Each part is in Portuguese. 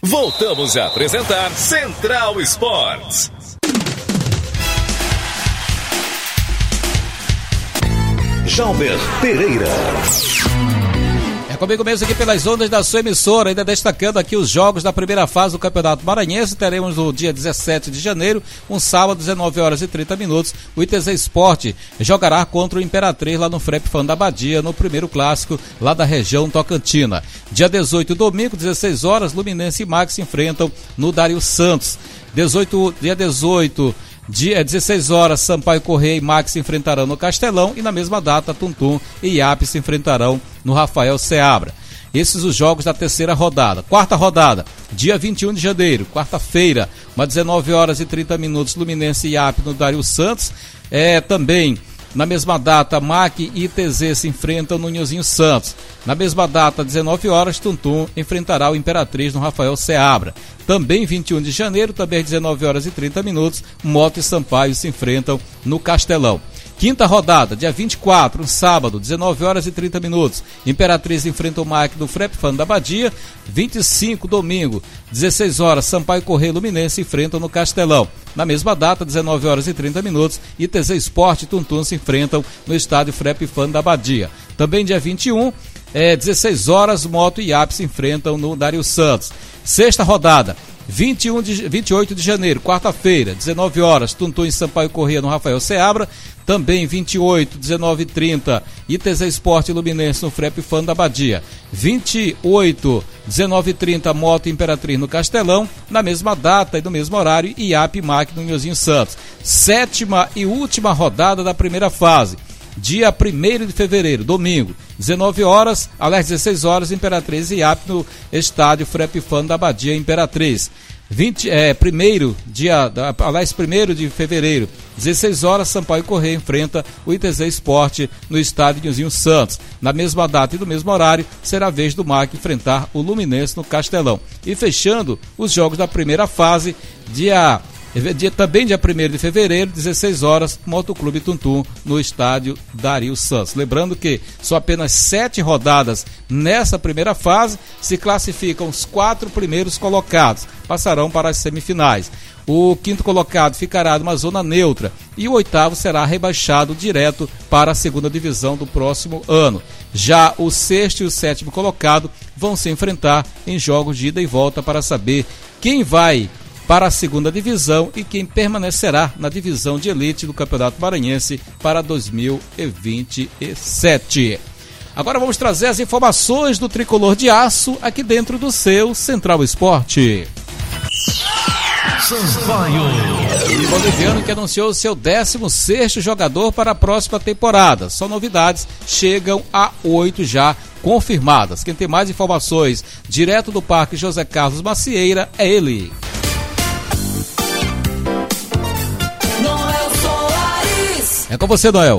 Voltamos a apresentar Central Esportes. Jalber Pereira. É comigo mesmo aqui pelas ondas da sua emissora, ainda destacando aqui os jogos da primeira fase do Campeonato Maranhense. Teremos no dia 17 de janeiro, um sábado, 19 horas e 30 minutos, o ITZ Esporte jogará contra o Imperatriz lá no FREP Fan da Abadia, no primeiro clássico lá da região tocantina. Dia 18, domingo, 16 horas, Luminense e Max se enfrentam no Dário Santos. Dia 18, 16 horas, Sampaio Corrêa e Max se enfrentarão no Castelão e na mesma data, Tuntum e IAP se enfrentarão no Rafael Seabra. Esses os jogos da terceira rodada. Quarta rodada, dia 21 de janeiro, quarta-feira, às 19 horas e 30 minutos, Luminense e IAP no Dário Santos. Também na mesma data, MAC e ITZ se enfrentam no Nhozinho Santos. Na mesma data, 19 horas, Tuntum enfrentará o Imperatriz no Rafael Seabra. Também 21 de janeiro, também às 19 horas e 30 minutos, Moto e Sampaio se enfrentam no Castelão. Quinta rodada, dia 24, um sábado, 19 horas e 30 minutos. Imperatriz enfrenta o MAC no FREP Fan da Abadia. 25, domingo, 16 horas, Sampaio Corrêa e Luminense enfrentam no Castelão. Na mesma data, 19 horas e 30 minutos, ITZ Esporte e Tuntum se enfrentam no estádio FREP Fan da Abadia. Também dia 21, 16 horas, Moto e IAP se enfrentam no Dário Santos. Sexta rodada, 28 de janeiro, quarta-feira, 19 horas, Tuntum e Sampaio Corrêa no Rafael Seabra. Também 28, 19h30, ITZ Esporte e Luminense no FREP Fan da Abadia. 28, 19h30, Moto e Imperatriz no Castelão. Na mesma data e no mesmo horário, IAP e MAC no Nhozinho Santos. Sétima e última rodada da primeira fase. Dia 1º de fevereiro, domingo, 19 horas, às 16 horas, Imperatriz e IAP no estádio FREP Fan da Abadia Imperatriz. 1º de fevereiro, 16 horas, Sampaio Corrêa enfrenta o ITZ Esporte no estádio Nhozinho Santos. Na mesma data e no mesmo horário, será a vez do MAC enfrentar o Luminense no Castelão. E fechando os jogos da primeira fase, também dia 1º de fevereiro, 16 horas, Motoclube Tuntum no estádio Dário Santos. Lembrando que são apenas 7 rodadas nessa primeira fase, se classificam os 4 primeiros colocados, passarão para as semifinais. O 5º colocado ficará numa zona neutra e o 8º será rebaixado direto para a segunda divisão do próximo ano. Já o 6º e o 7º colocado vão se enfrentar em jogos de ida e volta para saber quem vai para a segunda divisão e quem permanecerá na divisão de elite do Campeonato Maranhense para 2027. Agora vamos trazer as informações do Tricolor de Aço aqui dentro do seu Central Esporte. Sampaio. O boliviano que anunciou seu 16º jogador para a próxima temporada. Só novidades, chegam a 8 já confirmadas. Quem tem mais informações direto do Parque José Carlos Macieira é ele. É com você, Noel.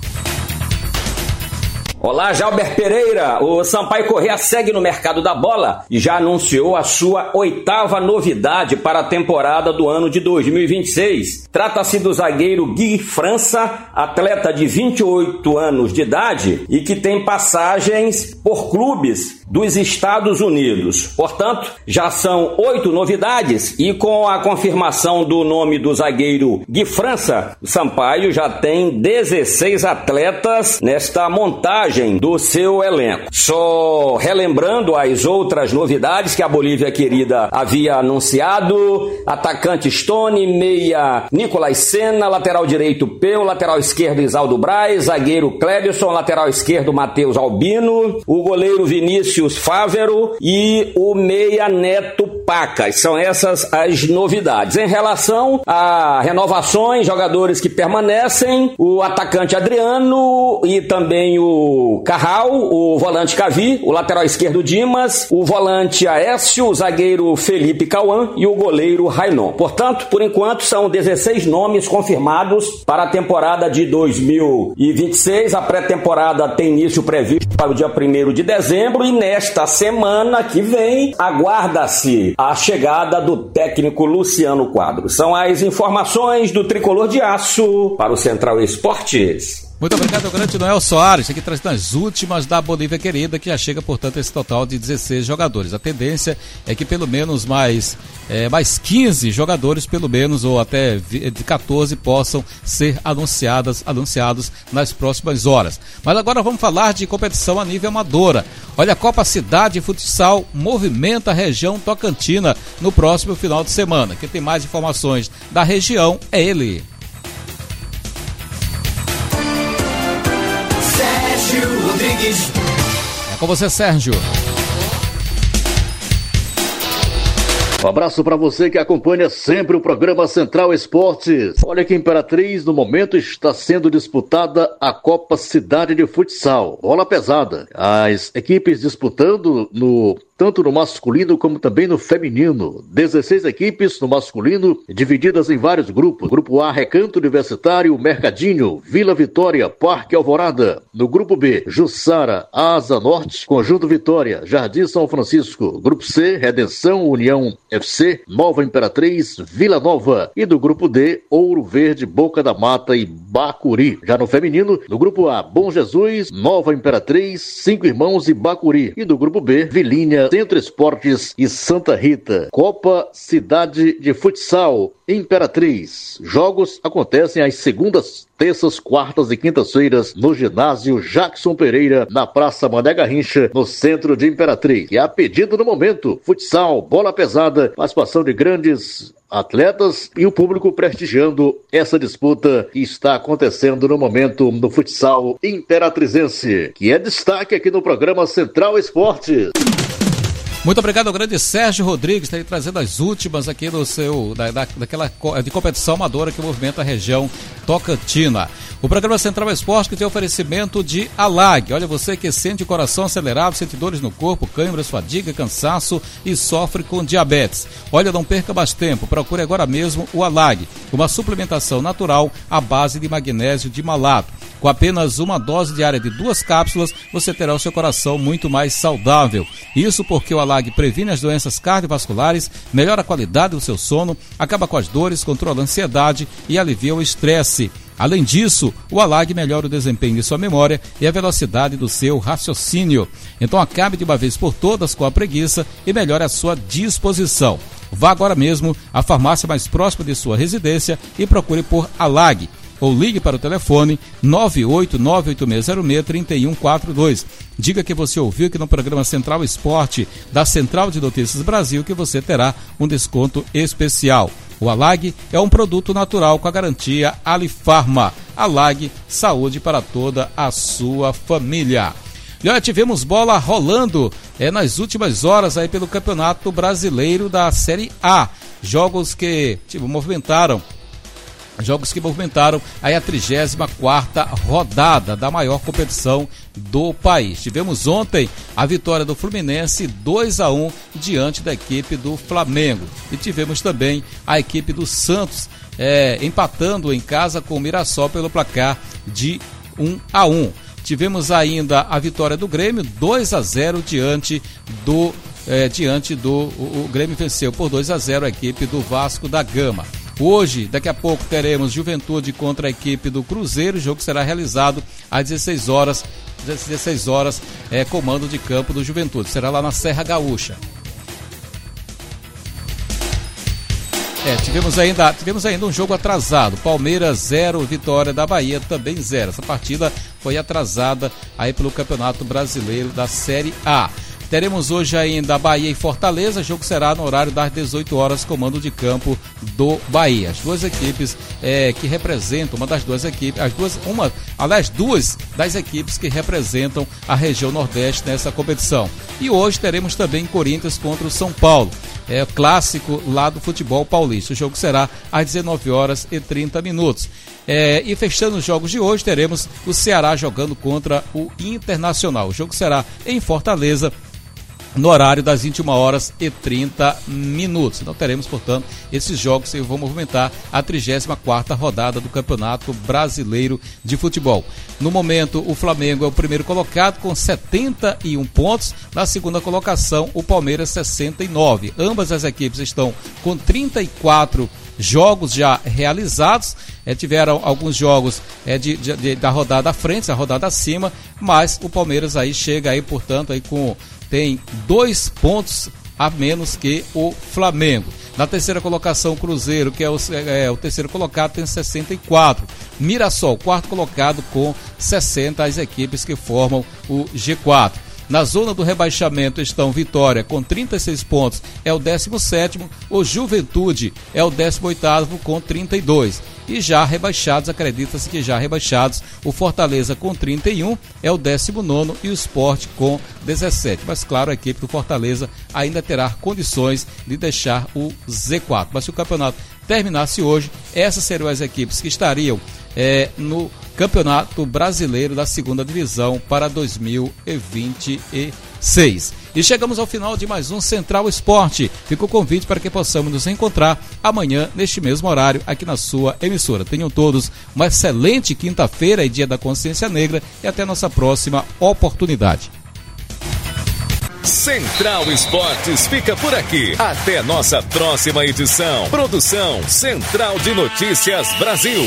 Olá, Jalber Pereira. O Sampaio Corrêa segue no mercado da bola e já anunciou a sua 8ª novidade para a temporada do ano de 2026. Trata-se do zagueiro Gui França, atleta de 28 anos de idade e que tem passagens por clubes dos Estados Unidos. Portanto, já são 8 novidades e com a confirmação do nome do zagueiro Gui França, o Sampaio já tem 16 atletas nesta montagem do seu elenco. Só relembrando as outras novidades que a Bolívia querida havia anunciado: atacante Stone, meia Nicolas Senna, lateral direito Peu, lateral esquerdo Isaldo Braz, zagueiro Clebson, lateral esquerdo Matheus Albino, o goleiro Vinícius Fávero e o meia Neto Pacas. São essas as novidades. Em relação a renovações, jogadores que permanecem, o atacante Adriano e também o Carral, o volante Cavi, o lateral esquerdo Dimas, o volante Aécio, o zagueiro Felipe Cauã e o goleiro Rainon. Portanto, por enquanto, são 16 nomes confirmados para a temporada de 2026. A pré-temporada tem início previsto para o dia 1º de dezembro e nesta semana que vem aguarda-se a chegada do técnico Luciano Quadros. São as informações do Tricolor de Aço para o Central Esportes. Muito obrigado ao grande Noel Soares, aqui trazendo as últimas da Bolívia Querida, que já chega, portanto, a esse total de 16 jogadores. A tendência é que pelo menos mais 15 jogadores, pelo menos, ou até de 14, possam ser anunciados nas próximas horas. Mas agora vamos falar de competição a nível amadora. Olha, a Copa Cidade Futsal movimenta a região Tocantina no próximo final de semana. Quem tem mais informações da região é ele. É com você, Sérgio. Um abraço para você que acompanha sempre o programa Central Esportes. Olha que em Imperatriz, no momento, está sendo disputada a Copa Cidade de Futsal. Bola pesada. As equipes disputando tanto no masculino como também no feminino. 16 equipes no masculino, divididas em vários grupos. Grupo A, Recanto Universitário, Mercadinho, Vila Vitória, Parque Alvorada. No grupo B, Jussara, Asa Norte, Conjunto Vitória, Jardim São Francisco. Grupo C, Redenção, União FC, Nova Imperatriz, Vila Nova. E do grupo D, Ouro Verde, Boca da Mata e Bacuri. Já no feminino, no grupo A, Bom Jesus, Nova Imperatriz, Cinco Irmãos e Bacuri. E do grupo B, Vilinha, Centro Esportes e Santa Rita. Copa Cidade de Futsal Imperatriz. Jogos acontecem às segundas, terças, quartas e quintas-feiras no ginásio Jackson Pereira, na Praça Mané Garrincha, no centro de Imperatriz. E a pedido no momento, futsal, bola pesada, participação de grandes atletas e o público prestigiando essa disputa que está acontecendo no momento no futsal imperatrizense, que é destaque aqui no programa Central Esportes. Muito obrigado ao grande Sérgio Rodrigues, está aí trazendo as últimas aqui daquela de competição amadora que movimenta a região Tocantina. O programa Central Esporte que tem oferecimento de Alag. Olha, você que sente o coração acelerado, sente dores no corpo, câimbras, fadiga, cansaço e sofre com diabetes. Olha, não perca mais tempo, procure agora mesmo o Alag, uma suplementação natural à base de magnésio de malato. Com apenas uma dose diária de 2 cápsulas, você terá o seu coração muito mais saudável. Isso porque o Alag previne as doenças cardiovasculares, melhora a qualidade do seu sono, acaba com as dores, controla a ansiedade e alivia o estresse. Além disso, o Alag melhora o desempenho de sua memória e a velocidade do seu raciocínio. Então acabe de uma vez por todas com a preguiça e melhore a sua disposição. Vá agora mesmo à farmácia mais próxima de sua residência e procure por Alag. Ou ligue para o telefone 98986063142. Diga que você ouviu aqui no programa Central Esporte da Central de Notícias Brasil que você terá um desconto especial. O Alag é um produto natural com a garantia Alifarma. Alag, saúde para toda a sua família. E olha, tivemos bola rolando nas últimas horas aí pelo Campeonato Brasileiro da Série A. Jogos que movimentaram aí a 34ª rodada da maior competição do país. Tivemos ontem a vitória do Fluminense 2-1 diante da equipe do Flamengo. E tivemos também a equipe do Santos empatando em casa com o Mirassol pelo placar de 1-1. Tivemos ainda a vitória do Grêmio 2-0 diante do o Grêmio venceu por 2-0 a equipe do Vasco da Gama. Hoje, daqui a pouco, teremos Juventude contra a equipe do Cruzeiro. O jogo será realizado às 16 horas, comando de campo do Juventude. Será lá na Serra Gaúcha. Tivemos ainda um jogo atrasado. Palmeiras 0, Vitória da Bahia também 0. Essa partida foi atrasada aí pelo Campeonato Brasileiro da Série A. Teremos hoje ainda Bahia e Fortaleza. O jogo será no horário das 18 horas, comando de campo do Bahia. As duas equipes que representam, duas das equipes que representam a região Nordeste nessa competição. E hoje teremos também Corinthians contra o São Paulo. Clássico lá do futebol paulista. O jogo será às 19h30. E fechando os jogos de hoje, teremos o Ceará jogando contra o Internacional. O jogo será em Fortaleza, no horário das 21h30. Então teremos, portanto, esses jogos que vão movimentar a 34ª rodada do Campeonato Brasileiro de Futebol. No momento, o Flamengo é o primeiro colocado com 71 pontos. Na segunda colocação, o Palmeiras 69. Ambas as equipes estão com 34 jogos já realizados, tiveram alguns jogos da rodada à frente, da rodada acima, mas o Palmeiras aí chega aí, portanto, aí tem 2 pontos a menos que o Flamengo. Na terceira colocação, o Cruzeiro, que é o terceiro colocado, tem 64. Mirassol, quarto colocado, com 60, as equipes que formam o G4. Na zona do rebaixamento estão Vitória com 36 pontos, é o 17º, o Juventude é o 18º com 32. E já rebaixados, acredita-se que já rebaixados, o Fortaleza com 31 é o 19º e o Sport com 17. Mas claro, a equipe do Fortaleza ainda terá condições de deixar o Z4. Mas se o campeonato terminasse hoje, essas seriam as equipes que estariam no Campeonato Brasileiro da Segunda Divisão para 2026. E chegamos ao final de mais um Central Esporte. Fica o convite para que possamos nos encontrar amanhã, neste mesmo horário, aqui na sua emissora. Tenham todos uma excelente quinta-feira e Dia da Consciência Negra e até a nossa próxima oportunidade. Central Esportes fica por aqui. Até nossa próxima edição. Produção Central de Notícias Brasil.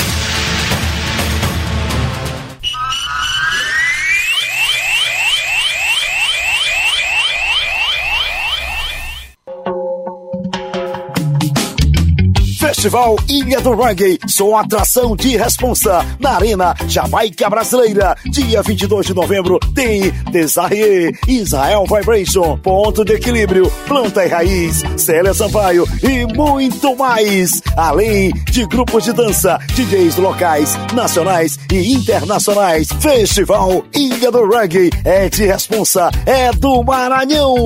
Festival Ilha do Reggae, som atração de responsa, na Arena Jamaica Brasileira. Dia 22 de novembro tem Desarrié, Israel Vibration, Ponto de Equilíbrio, Planta e Raiz, Célia Sampaio e muito mais. Além de grupos de dança, DJs locais, nacionais e internacionais. Festival Ilha do Reggae é de responsa, é do Maranhão.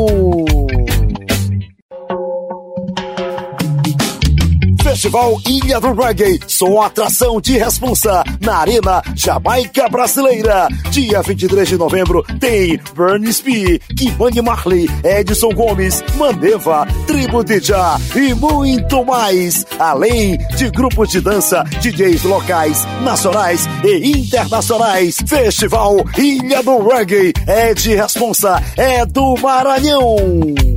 Festival Ilha do Reggae, som atração de responsa, na Arena Jamaica Brasileira. Dia 23 de novembro tem Bernie Spee, Kimani Marley, Edson Gomes, Maneva, Tribo de Já e muito mais. Além de grupos de dança, DJs locais, nacionais e internacionais. Festival Ilha do Reggae é de responsa, é do Maranhão.